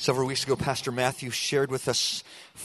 Several weeks ago, Pastor Matthew shared with us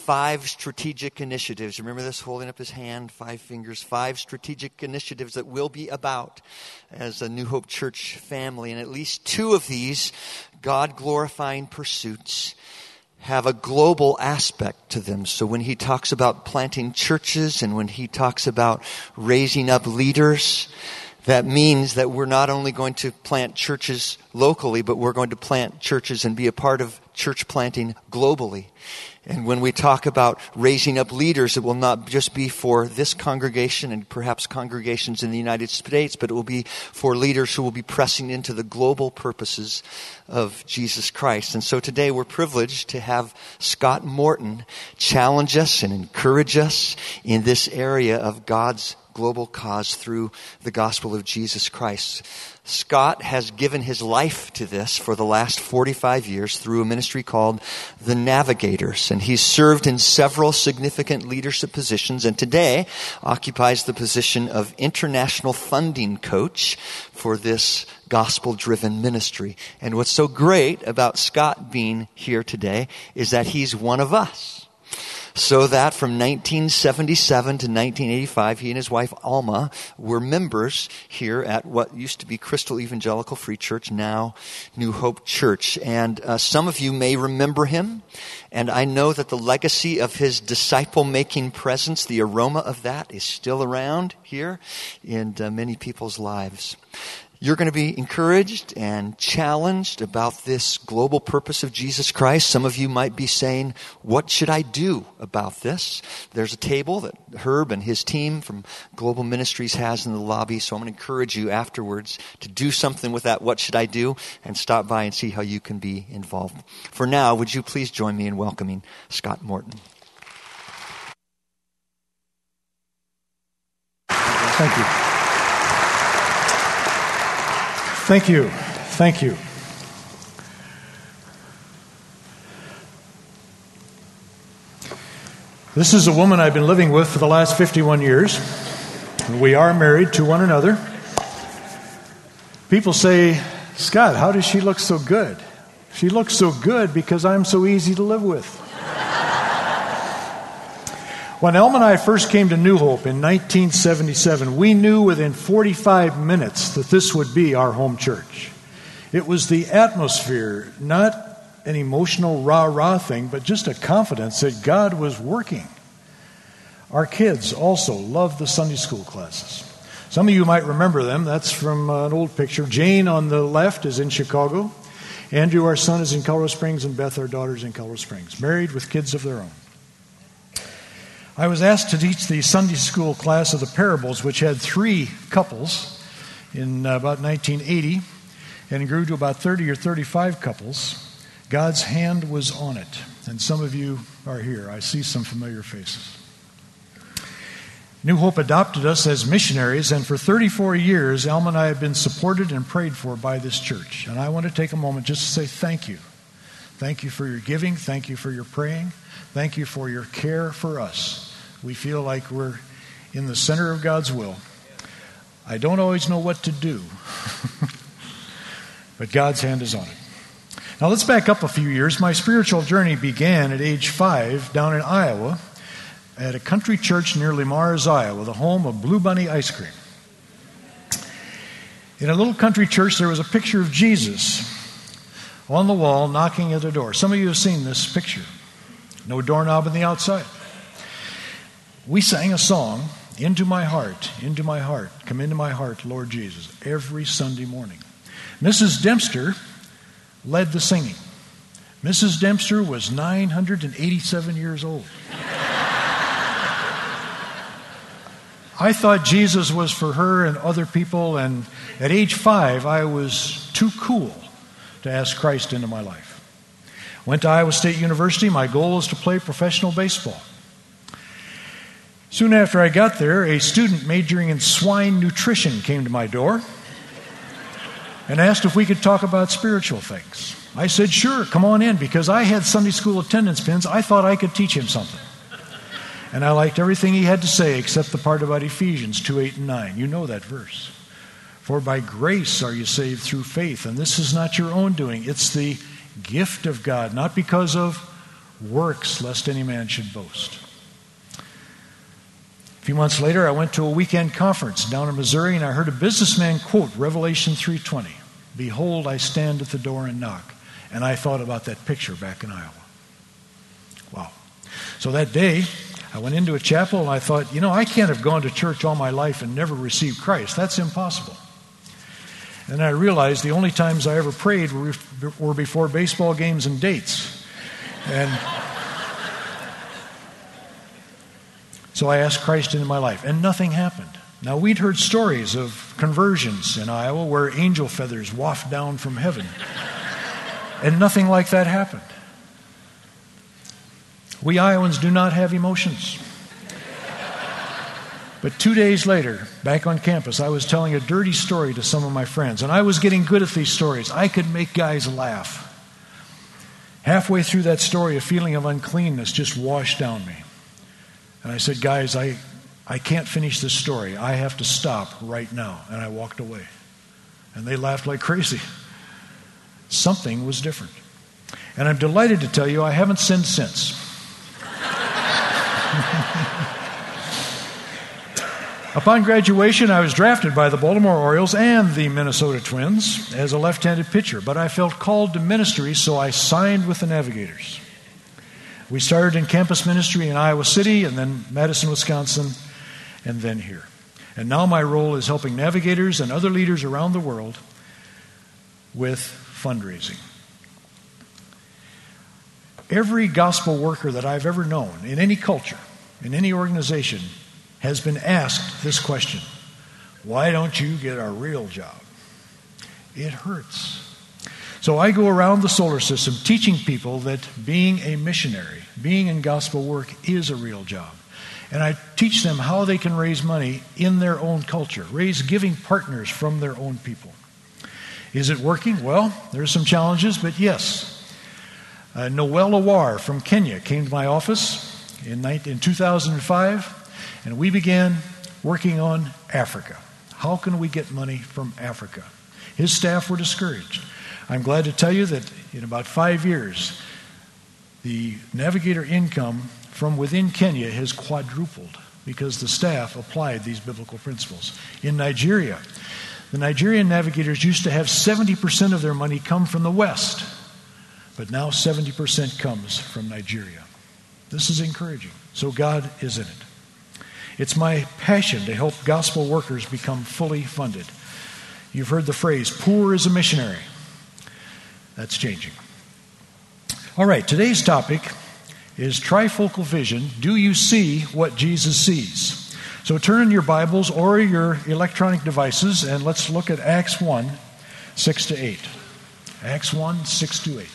5 strategic initiatives. Remember this, holding up his hand, 5 fingers, 5 strategic initiatives that we'll be about as a New Hope Church family. And at least 2 of these God-glorifying pursuits have a global aspect to them. So when he talks about planting churches and when he talks about raising up leaders, that means that we're not only going to plant churches locally, but we're going to plant churches and be a part of church planting globally. And when we talk about raising up leaders, it will not just be for this congregation and perhaps congregations in the United States, but it will be for leaders who will be pressing into the global purposes of Jesus Christ. And so today we're privileged to have Scott Morton challenge us and encourage us in this area of God's global cause through the gospel of Jesus Christ. Scott has given his life to this for the last 45 years through a ministry called The Navigators. And he's served in several significant leadership positions and today occupies the position of international funding coach for this gospel-driven ministry. And what's so great about Scott being here today is that he's one of us. So that from 1977 to 1985, he and his wife Alma were members here at what used to be Crystal Evangelical Free Church, now New Hope Church. And some of you may remember him. And I know that the legacy of his disciple-making presence, the aroma of that, is still around here in many people's lives. You're going to be encouraged and challenged about this global purpose of Jesus Christ. Some of you might be saying, what should I do about this? There's a table that Herb and his team from Global Ministries has in the lobby, so I'm going to encourage you afterwards to do something with that what should I do and stop by and see how you can be involved. For now, would you please join me in welcoming Scott Morton. Thank you. Thank you. Thank you. This is a woman I've been living with for the last 51 years. We are married to one another. People say, Scott, how does she look so good? She looks so good because I'm so easy to live with. When Elma and I first came to New Hope in 1977, we knew within 45 minutes that this would be our home church. It was the atmosphere, not an emotional rah-rah thing, but just a confidence that God was working. Our kids also loved the Sunday school classes. Some of you might remember them. That's from an old picture. Jane on the left is in Chicago. Andrew, our son, is in Colorado Springs, and Beth, our daughter, is in Colorado Springs, married with kids of their own. I was asked to teach the Sunday school class of the parables, which had 3 couples in about 1980, and it grew to about 30 or 35 couples. God's hand was on it, and some of you are here. I see some familiar faces. New Hope adopted us as missionaries, and for 34 years, Alma and I have been supported and prayed for by this church. And I want to take a moment just to say thank you. Thank you for your giving. Thank you for your praying. Thank you for your care for us. We feel like we're in the center of God's will. I don't always know what to do, but God's hand is on it. Now let's back up a few years. My spiritual journey began at age 5 down in Iowa at a country church near Le Mars, Iowa, the home of Blue Bunny ice cream. In a little country church, there was a picture of Jesus on the wall knocking at a door. Some of you have seen this picture. No doorknob on the outside. We sang a song, Into my heart, come into my heart, Lord Jesus, every Sunday morning. Mrs. Dempster led the singing. Mrs. Dempster was 987 years old. I thought Jesus was for her and other people, and at age 5, I was too cool to ask Christ into my life. Went to Iowa State University. My goal was to play professional baseball. Soon after I got there, a student majoring in swine nutrition came to my door and asked if we could talk about spiritual things. I said, sure, come on in, because I had Sunday school attendance pins. I thought I could teach him something. And I liked everything he had to say except the part about Ephesians 2:8 and 9. You know that verse. For by grace are you saved through faith, and this is not your own doing. It's the gift of God, not because of works, lest any man should boast. A few months later, I went to a weekend conference down in Missouri, and I heard a businessman quote Revelation 3:20. Behold, I stand at the door and knock. And I thought about that picture back in Iowa. Wow. So that day, I went into a chapel and I thought, I can't have gone to church all my life and never received Christ. That's impossible. And I realized the only times I ever prayed were before baseball games and dates. And so I asked Christ into my life, and nothing happened. Now, we'd heard stories of conversions in Iowa where angel feathers waft down from heaven, and nothing like that happened. We Iowans do not have emotions. But 2 days later, back on campus, I was telling a dirty story to some of my friends, and I was getting good at these stories. I could make guys laugh. Halfway through that story, a feeling of uncleanness just washed down me. And I said, guys, I can't finish this story. I have to stop right now. And I walked away. And they laughed like crazy. Something was different. And I'm delighted to tell you I haven't sinned since. Upon graduation, I was drafted by the Baltimore Orioles and the Minnesota Twins as a left-handed pitcher, but I felt called to ministry, so I signed with the Navigators. We started in campus ministry in Iowa City, and then Madison, Wisconsin, and then here. And now my role is helping Navigators and other leaders around the world with fundraising. Every gospel worker that I've ever known, in any culture, in any organization, has been asked this question: why don't you get a real job? It hurts. So I go around the solar system teaching people that being a missionary, being in gospel work is a real job. And I teach them how they can raise money in their own culture, raise giving partners from their own people. Is it working? Well, there's some challenges, but yes. Noel Lawar from Kenya came to my office in 2005. And we began working on Africa. How can we get money from Africa? His staff were discouraged. I'm glad to tell you that in about 5 years, the Navigator income from within Kenya has quadrupled because the staff applied these biblical principles. In Nigeria, the Nigerian Navigators used to have 70% of their money come from the West, but now 70% comes from Nigeria. This is encouraging. So God is in it. It's my passion to help gospel workers become fully funded. You've heard the phrase, poor as a missionary. That's changing. All right, today's topic is trifocal vision. Do you see what Jesus sees? So turn in your Bibles or your electronic devices and let's look at Acts 1, 6 to 8. Acts 1, 6 to 8.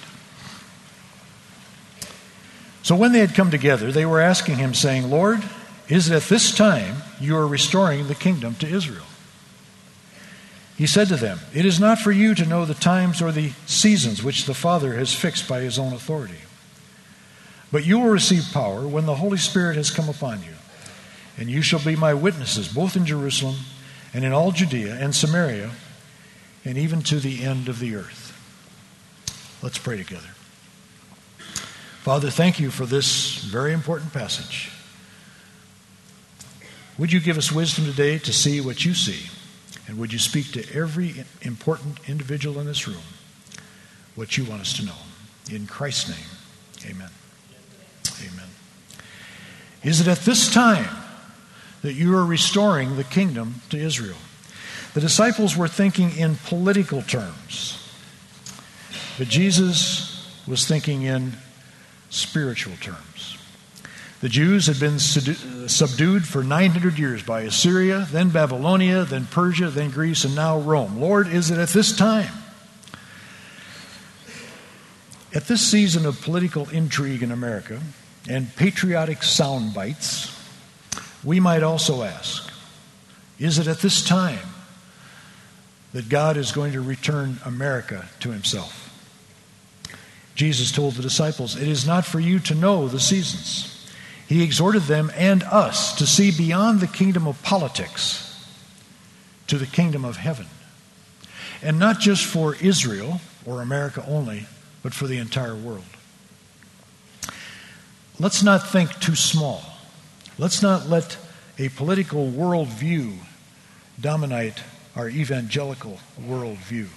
So when they had come together, they were asking him, saying, Lord, is it at this time you are restoring the kingdom to Israel? He said to them, it is not for you to know the times or the seasons which the Father has fixed by his own authority. But you will receive power when the Holy Spirit has come upon you. And you shall be my witnesses both in Jerusalem and in all Judea and Samaria and even to the end of the earth. Let's pray together. Father, thank you for this very important passage. Would you give us wisdom today to see what you see? And would you speak to every important individual in this room what you want us to know? In Christ's name, amen. Amen. Is it at this time that you are restoring the kingdom to Israel? The disciples were thinking in political terms, but Jesus was thinking in spiritual terms. The Jews had been subdued for 900 years by Assyria, then Babylonia, then Persia, then Greece, and now Rome. Lord, is it at this time? At this season of political intrigue in America and patriotic sound bites, we might also ask, is it at this time that God is going to return America to himself? Jesus told the disciples, it is not for you to know the seasons. He exhorted them and us to see beyond the kingdom of politics to the kingdom of heaven. And not just for Israel or America only, but for the entire world. Let's not think too small. Let's not let a political worldview dominate our evangelical worldview.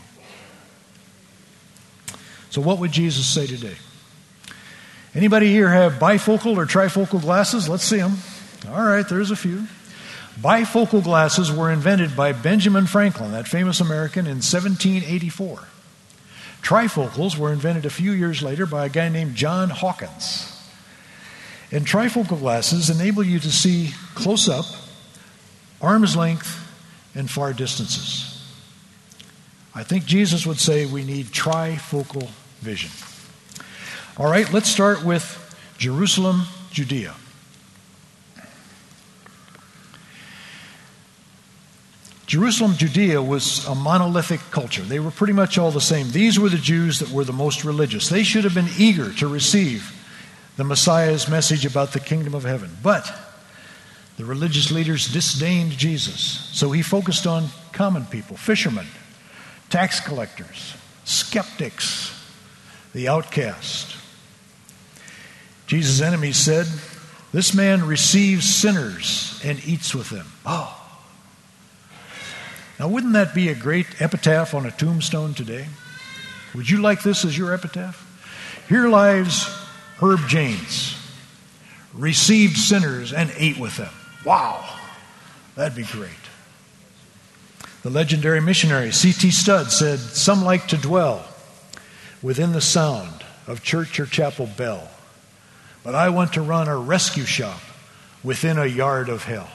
So what would Jesus say today? Anybody here have bifocal or trifocal glasses? Let's see them. All right, there's a few. Bifocal glasses were invented by Benjamin Franklin, that famous American, in 1784. Trifocals were invented a few years later by a guy named John Hawkins. And trifocal glasses enable you to see close up, arm's length, and far distances. I think Jesus would say we need trifocal vision. All right, let's start with Jerusalem, Judea. Jerusalem, Judea was a monolithic culture. They were pretty much all the same. These were the Jews that were the most religious. They should have been eager to receive the Messiah's message about the kingdom of heaven. But the religious leaders disdained Jesus. So he focused on common people, fishermen, tax collectors, skeptics, the outcast. Jesus' enemies said, "This man receives sinners and eats with them." Oh. Now, wouldn't that be a great epitaph on a tombstone today? Would you like this as your epitaph? Here lies Herb Janes, received sinners and ate with them. Wow, that'd be great. The legendary missionary C.T. Studd said, "Some like to dwell within the sound of church or chapel bell, but I want to run a rescue shop within a yard of hell."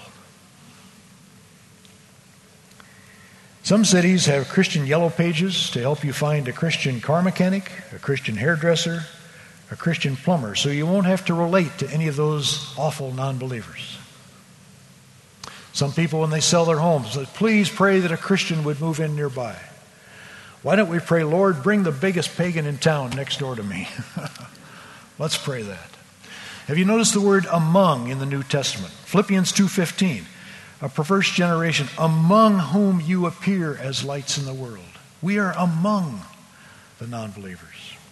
Some cities have Christian yellow pages to help you find a Christian car mechanic, a Christian hairdresser, a Christian plumber, so you won't have to relate to any of those awful non-believers. Some people, when they sell their homes, say, "Please pray that a Christian would move in nearby." Why don't we pray, "Lord, bring the biggest pagan in town next door to me"? Let's pray that. Have you noticed the word "among" in the New Testament? Philippians 2:15. A perverse generation among whom you appear as lights in the world. We are among the non-believers.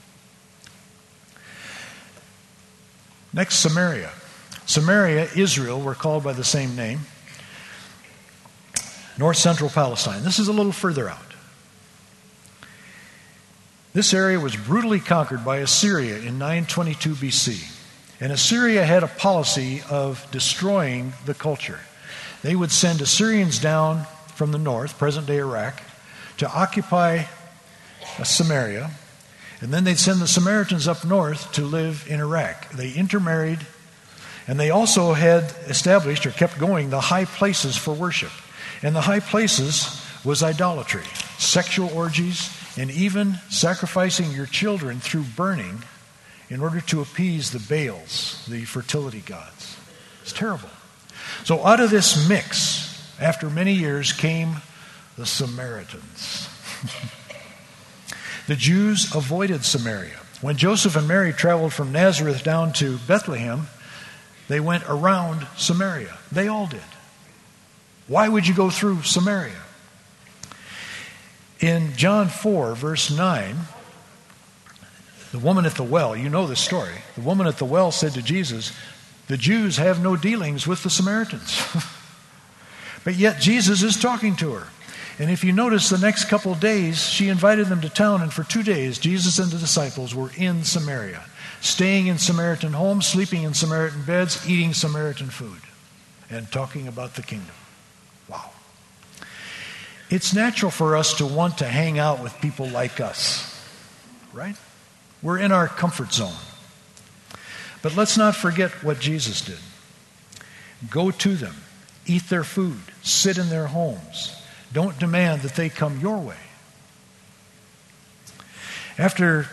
Next, Samaria. Samaria, Israel were called by the same name. North central Palestine. This is a little further out. This area was brutally conquered by Assyria in 922 BC. And Assyria had a policy of destroying the culture. They would send Assyrians down from the north, present-day Iraq, to occupy Samaria, and then they'd send the Samaritans up north to live in Iraq. They intermarried, and they also had established or kept going the high places for worship. And the high places was idolatry, sexual orgies, and even sacrificing your children through burning in order to appease the Baals, the fertility gods. It's terrible. So out of this mix, after many years, came the Samaritans. The Jews avoided Samaria. When Joseph and Mary traveled from Nazareth down to Bethlehem, they went around Samaria. They all did. Why would you go through Samaria? In John 4, verse 9, the woman at the well, you know the story. The woman at the well said to Jesus, "The Jews have no dealings with the Samaritans." But yet Jesus is talking to her. And if you notice, the next couple of days, she invited them to town, and for 2 days, Jesus and the disciples were in Samaria, staying in Samaritan homes, sleeping in Samaritan beds, eating Samaritan food, and talking about the kingdom. Wow. It's natural for us to want to hang out with people like us, right? We're in our comfort zone. But let's not forget what Jesus did. Go to them, eat their food, sit in their homes. Don't demand that they come your way. After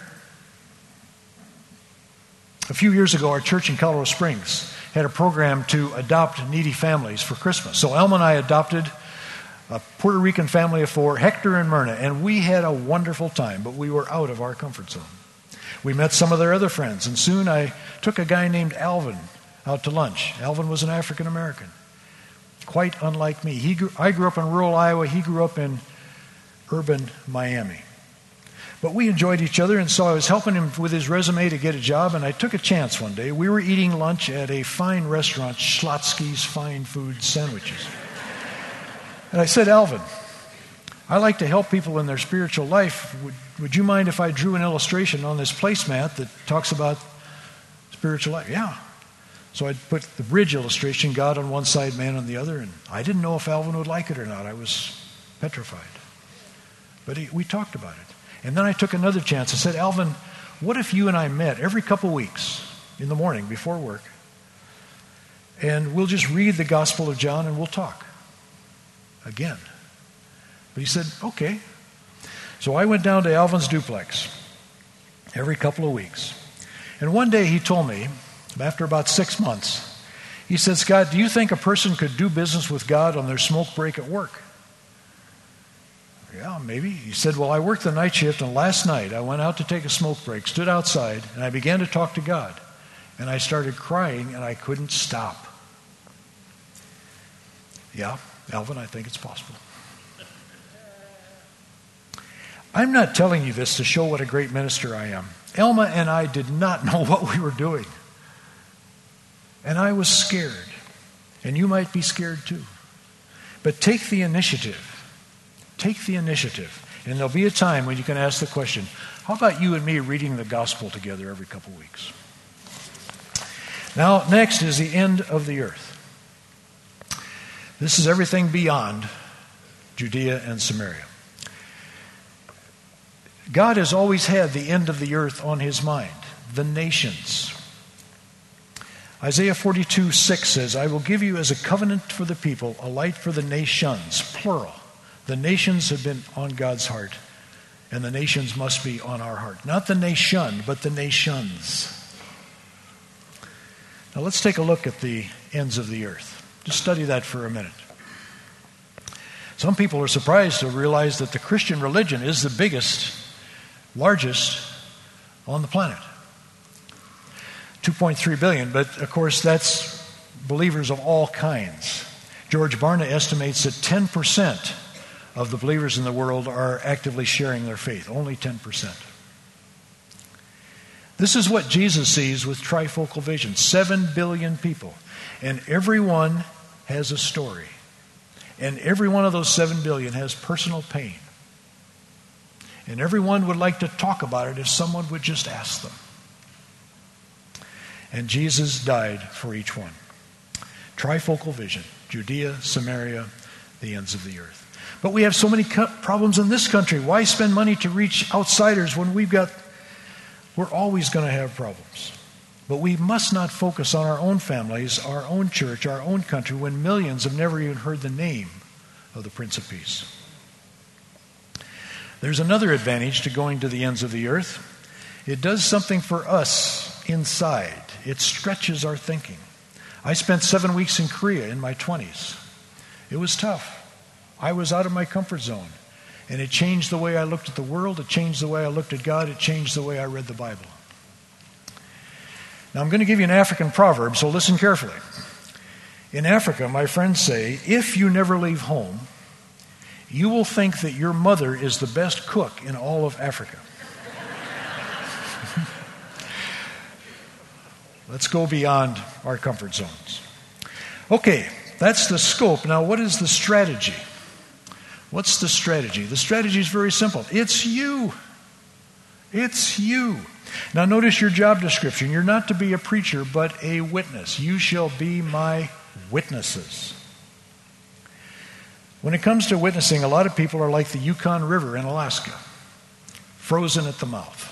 a few years ago, our church in Colorado Springs had a program to adopt needy families for Christmas. So Elma and I adopted a Puerto Rican family of 4, Hector and Myrna, and we had a wonderful time, but we were out of our comfort zone. We met some of their other friends, and soon I took a guy named Alvin out to lunch. Alvin was an African American, quite unlike me. I grew up in rural Iowa. He grew up in urban Miami. But we enjoyed each other, and so I was helping him with his resume to get a job, and I took a chance one day. We were eating lunch at a fine restaurant, Schlotsky's Fine Food Sandwiches. And I said, Alvin, I like to help people in their spiritual life. Would you mind if I drew an illustration on this placemat that talks about spiritual life? Yeah. So I put the bridge illustration, God on one side, man on the other, and I didn't know if Alvin would like it or not. I was petrified. But we talked about it. And then I took another chance. I said, Alvin, what if you and I met every couple weeks in the morning before work, and we'll just read the Gospel of John and we'll talk again? But he said, okay. So I went down to Alvin's duplex every couple of weeks. And one day he told me, after about 6 months, he said, Scott, do you think a person could do business with God on their smoke break at work? Yeah, maybe. He said, well, I worked the night shift, and last night I went out to take a smoke break, stood outside, and I began to talk to God. And I started crying, and I couldn't stop. Yeah, Alvin, I think it's possible. I'm not telling you this to show what a great minister I am. Elma and I did not know what we were doing. And I was scared. And you might be scared too. But take the initiative. Take the initiative. And there'll be a time when you can ask the question, how about you and me reading the gospel together every couple weeks? Now, next is the end of the earth. This is everything beyond Judea and Samaria. God has always had the end of the earth on his mind, the nations. Isaiah 42:6 says, I will give you as a covenant for the people, a light for the nations, plural. The nations have been on God's heart, and the nations must be on our heart. Not the nation, but the nations. Now let's take a look at the ends of the earth. Just study that for a minute. Some people are surprised to realize that the Christian religion is the biggest, largest on the planet. 2.3 billion, but of course that's believers of all kinds. George Barna estimates that 10% of the believers in the world are actively sharing their faith, only 10%. This is what Jesus sees with trifocal vision, 7 billion people, and everyone has a story. And every one of those 7 billion has personal pain. And everyone would like to talk about it if someone would just ask them. And Jesus died for each one. Trifocal vision, Judea, Samaria, the ends of the earth. But we have so many problems in this country. Why spend money to reach outsiders when we're always going to have problems. But we must not focus on our own families, our own church, our own country, when millions have never even heard the name of the Prince of Peace. There's another advantage to going to the ends of the earth. It does something for us inside. It stretches our thinking. I spent 7 weeks in Korea in my 20s. It was tough. I was out of my comfort zone. And it changed the way I looked at the world. It changed the way I looked at God. It changed the way I read the Bible. Now I'm going to give you an African proverb, so listen carefully. In Africa, my friends say, if you never leave home, you will think that your mother is the best cook in all of Africa. Let's go beyond our comfort zones. Okay, that's the scope. Now, what is the strategy? What's the strategy? The strategy is very simple. It's you. It's you. Now, notice your job description. You're not to be a preacher, but a witness. You shall be my witnesses. When it comes to witnessing, a lot of people are like the Yukon River in Alaska, frozen at the mouth.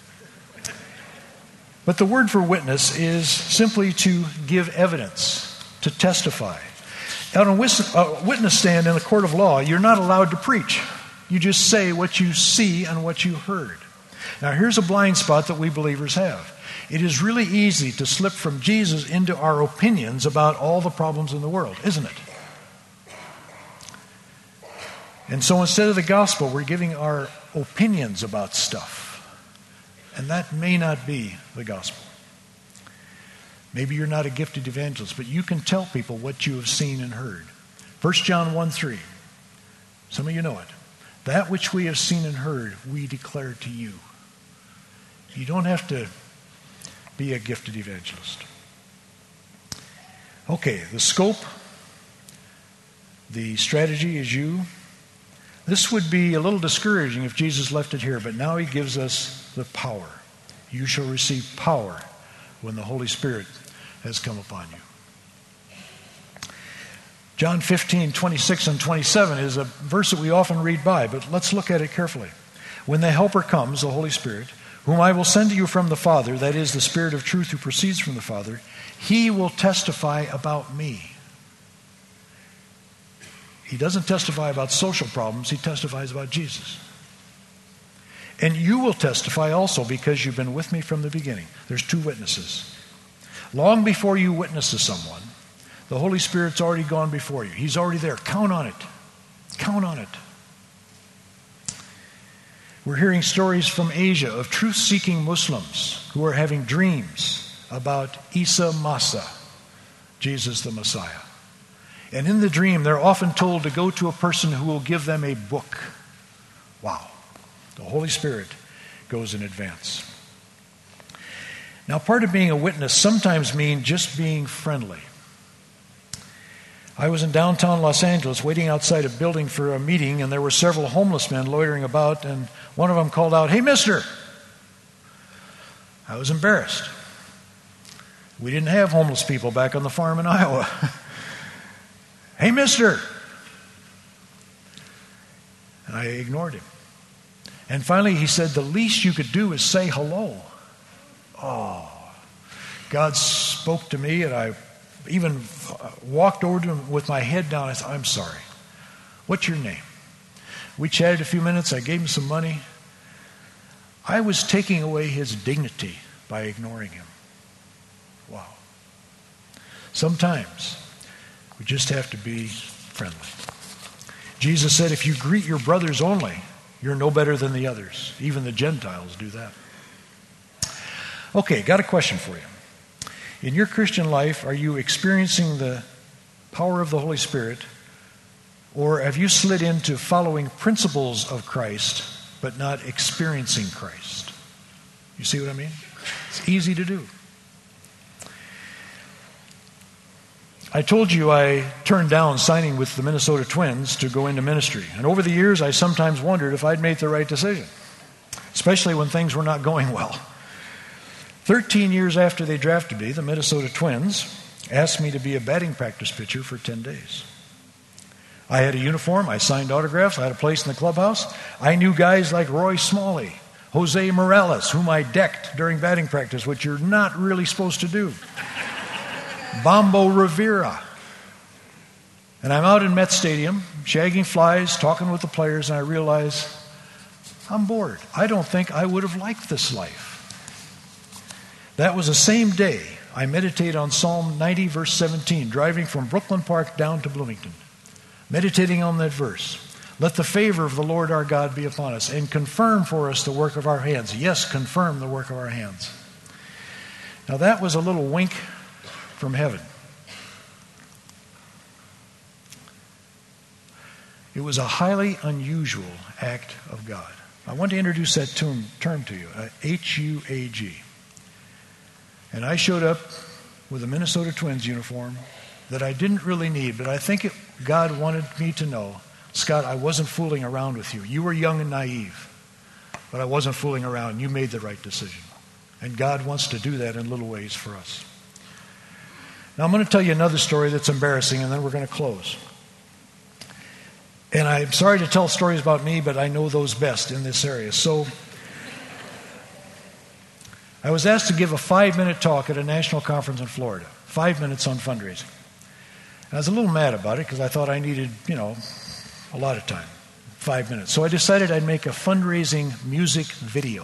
But the word for witness is simply to give evidence, to testify. Out on a witness stand in a court of law, you're not allowed to preach. You just say what you see and what you heard. Now, here's a blind spot that we believers have. It is really easy to slip from Jesus into our opinions about all the problems in the world, isn't it? And so instead of the gospel, we're giving our opinions about stuff. And that may not be the gospel. Maybe you're not a gifted evangelist, but you can tell people what you have seen and heard. 1 John 1:3. Some of you know it. That which we have seen and heard, we declare to you. You don't have to be a gifted evangelist. Okay, the scope, the strategy is you. This would be a little discouraging if Jesus left it here, but now he gives us the power. You shall receive power when the Holy Spirit has come upon you. John 15, 26 and 27 is a verse that we often read by, but let's look at it carefully. When the Helper comes, the Holy Spirit, whom I will send to you from the Father, that is the Spirit of truth who proceeds from the Father, he will testify about me. He doesn't testify about social problems, he testifies about Jesus. And you will testify also because you've been with me from the beginning. There's two witnesses. Long before you witness to someone, the Holy Spirit's already gone before you. He's already there. Count on it. Count on it. We're hearing stories from Asia of truth-seeking Muslims who are having dreams about Isa Masa, Jesus the Messiah. And in the dream, they're often told to go to a person who will give them a book. Wow. The Holy Spirit goes in advance. Now, part of being a witness sometimes means just being friendly. I was in downtown Los Angeles waiting outside a building for a meeting, and there were several homeless men loitering about, and one of them called out, "Hey, mister!" I was embarrassed. We didn't have homeless people back on the farm in Iowa. "Hey, mister!" And I ignored him. And finally he said, "The least you could do is say hello." Oh, God spoke to me, and I even walked over to him with my head down. I said, "I'm sorry. What's your name?" We chatted a few minutes. I gave him some money. I was taking away his dignity by ignoring him. Wow. Sometimes we just have to be friendly. Jesus said, if you greet your brothers only, you're no better than the others. Even the Gentiles do that. Okay, got a question for you. In your Christian life, are you experiencing the power of the Holy Spirit, or have you slid into following principles of Christ, but not experiencing Christ? You see what I mean? It's easy to do. I told you I turned down signing with the Minnesota Twins to go into ministry. And over the years, I sometimes wondered if I'd made the right decision, especially when things were not going well. 13 years after they drafted me, the Minnesota Twins asked me to be a batting practice pitcher for 10 days. I had a uniform. I signed autographs. I had a place in the clubhouse. I knew guys like Roy Smalley, Jose Morales, whom I decked during batting practice, which you're not really supposed to do. Bombo Rivera. And I'm out in Met Stadium, shagging flies, talking with the players, and I realize I'm bored. I don't think I would have liked this life. That was the same day I meditated on Psalm 90, verse 17, driving from Brooklyn Park down to Bloomington. Meditating on that verse. Let the favor of the Lord our God be upon us, and confirm for us the work of our hands. Yes, confirm the work of our hands. Now that was a little wink from heaven. It was a highly unusual act of God. I want to introduce that term to you, H-U-A-G. And I showed up with a Minnesota Twins uniform that I didn't really need, but I think God wanted me to know, Scott, I wasn't fooling around with you. You were young and naive, but I wasn't fooling around. You made the right decision. And God wants to do that in little ways for us. Now I'm going to tell you another story that's embarrassing, and then we're going to close. And I'm sorry to tell stories about me, but I know those best in this area. So I was asked to give a 5-minute talk at a national conference in Florida. 5 minutes on fundraising. And I was a little mad about it because I thought I needed, a lot of time. 5 minutes. So I decided I'd make a fundraising music video.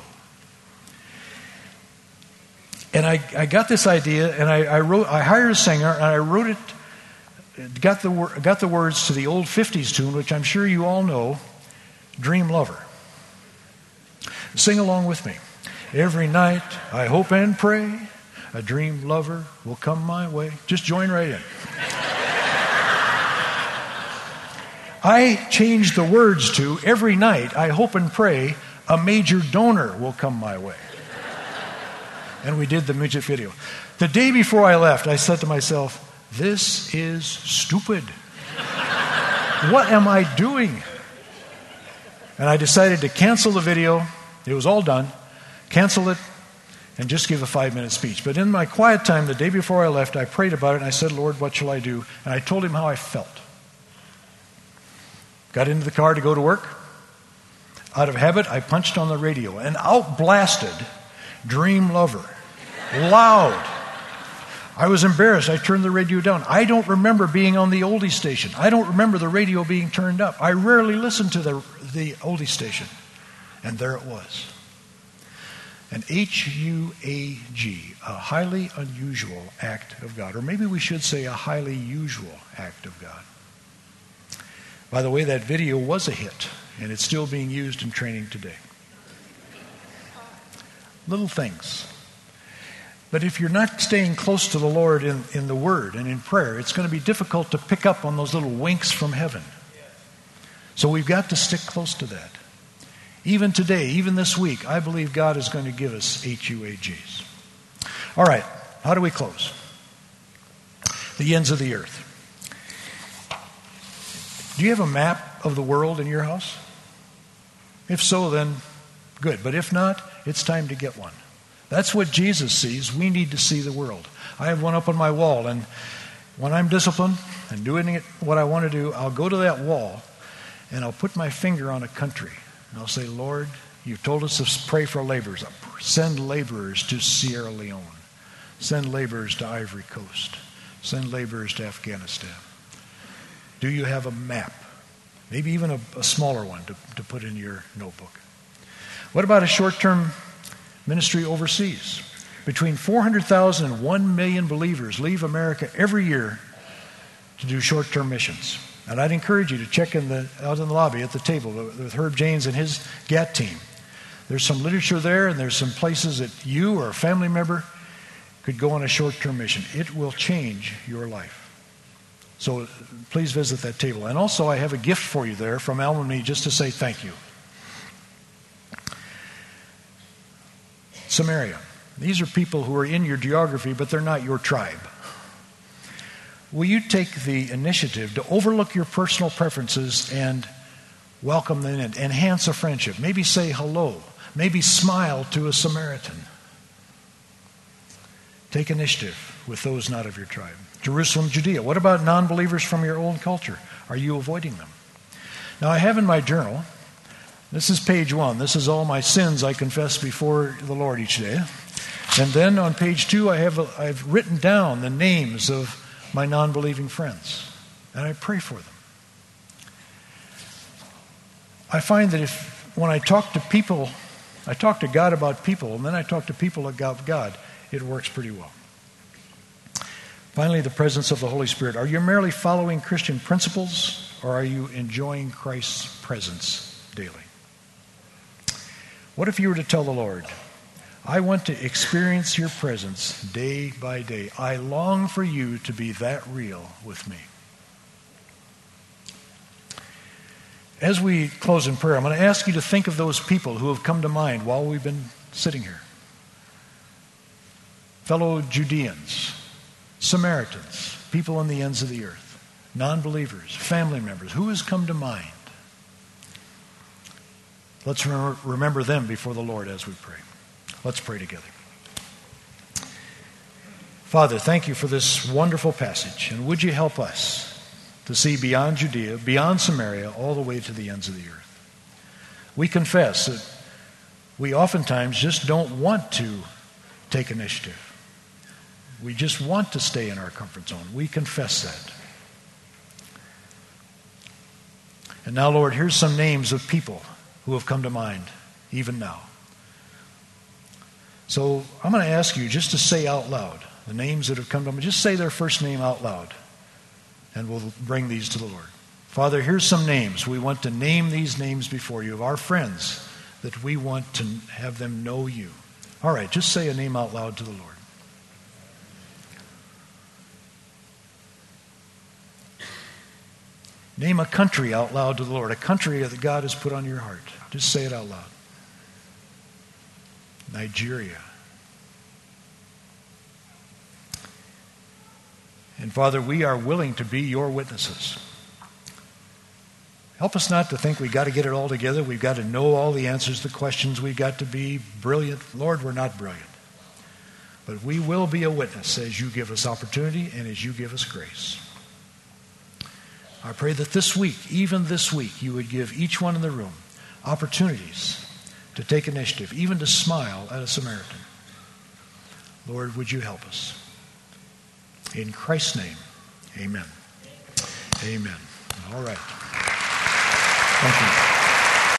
And I got this idea, and I hired a singer, and I wrote it, got the words to the old 50s tune, which I'm sure you all know, Dream Lover. Sing along with me. Every night I hope and pray a dream lover will come my way. Just join right in. I changed the words to, every night I hope and pray a major donor will come my way. And we did the music video. The day before I left, I said to myself, this is stupid. What am I doing? And I decided to cancel the video. It was all done. Cancel it and just give a 5-minute speech. But in my quiet time, the day before I left, I prayed about it and I said, Lord, what shall I do? And I told him how I felt. Got into the car to go to work. Out of habit, I punched on the radio and outblasted Dream Lover. Loud. I was embarrassed. I turned the radio down. I don't remember being on the oldie station. I don't remember the radio being turned up. I rarely listen to the oldie station. And there it was. An H-U-A-G, a highly unusual act of God. Or maybe we should say a highly usual act of God. By the way, that video was a hit, and it's still being used in training today. Little things. But if you're not staying close to the Lord in the Word and in prayer, it's going to be difficult to pick up on those little winks from heaven. So we've got to stick close to that. Even today, even this week, I believe God is going to give us HUAGs. All right, how do we close? The ends of the earth. Do you have a map of the world in your house? If so, then good. But if not, it's time to get one. That's what Jesus sees. We need to see the world. I have one up on my wall, and when I'm disciplined and doing what I want to do, I'll go to that wall, and I'll put my finger on a country. And I'll say, Lord, you told us to pray for laborers. Send laborers to Sierra Leone. Send laborers to Ivory Coast. Send laborers to Afghanistan. Do you have a map? Maybe even a smaller one to put in your notebook. What about a short-term ministry overseas? Between 400,000 and 1 million believers leave America every year to do short-term missions. And I'd encourage you to check out in the lobby at the table with Herb Janes and his GAT team. There's some literature there, and there's some places that you or a family member could go on a short-term mission. It will change your life. So please visit that table. And also, I have a gift for you there from Alma and me just to say thank you. Samaria. These are people who are in your geography, but they're not your tribe. Will you take the initiative to overlook your personal preferences and welcome them in, enhance a friendship, maybe say hello, maybe smile to a Samaritan? Take initiative with those not of your tribe. Jerusalem, Judea. What about non-believers from your own culture? Are you avoiding them? Now, I have in my journal, this is page 1. This is all my sins I confess before the Lord each day. And then on page 2, I've written down the names of my non-believing friends, and I pray for them. I find that when I talk to people, I talk to God about people, and then I talk to people about God, it works pretty well. Finally, the presence of the Holy Spirit. Are you merely following Christian principles, or are you enjoying Christ's presence daily? What if you were to tell the Lord, I want to experience your presence day by day. I long for you to be that real with me. As we close in prayer, I'm going to ask you to think of those people who have come to mind while we've been sitting here. Fellow Judeans, Samaritans, people on the ends of the earth, non-believers, family members. Who has come to mind? Let's remember them before the Lord as we pray. Let's pray together. Father, thank you for this wonderful passage. And would you help us to see beyond Judea, beyond Samaria, all the way to the ends of the earth? We confess that we oftentimes just don't want to take initiative. We just want to stay in our comfort zone. We confess that. And now, Lord, here's some names of people who have come to mind, even now. So I'm going to ask you just to say out loud the names that have come to mind. Just say their first name out loud, and we'll bring these to the Lord. Father, here's some names. We want to name these names before you of our friends that we want to have them know you. All right, just say a name out loud to the Lord. Name a country out loud to the Lord, a country that God has put on your heart. Just say it out loud. Nigeria. And Father, we are willing to be your witnesses. Help us not to think we've got to get it all together. We've got to know all the answers to questions. We've got to be brilliant. Lord, we're not brilliant. But we will be a witness as you give us opportunity and as you give us grace. I pray that this week, even this week, you would give each one in the room opportunities to take initiative, even to smile at a Samaritan. Lord, would you help us? In Christ's name, amen. Amen. All right. Thank you.